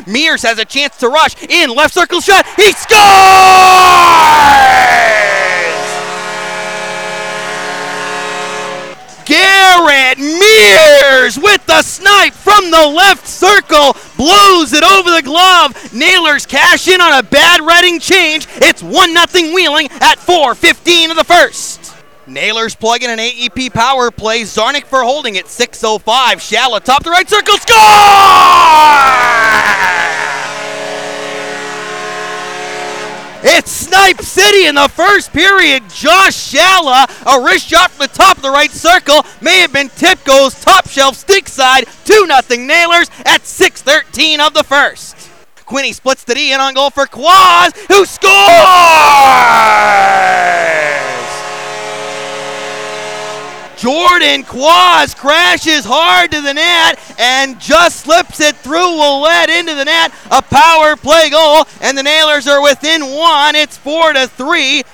Mears has a chance to rush in. Left circle shot. He scores! Garrett Mears with the snipe from the left circle. Blows it over the glove. Nailers cash in on a bad Reading change. It's 1-0 Wheeling at 4:15 of the first. Nailers plug in an AEP power play. Zarnik for holding it. 6:05. Shalla top the right circle. Score! It's Snipe City in the first period. Josh Shalla, a wrist shot from the top of the right circle. May have been tipped, goes top shelf stick side. 2-0 Nailers at 6:13 of the first. Quinney splits the D in on goal for Quaz, who scores! Jordan Quaz crashes hard to the net and just slips it through Willette into the net. A power play goal, and the Nailers are within one. It's 4-3.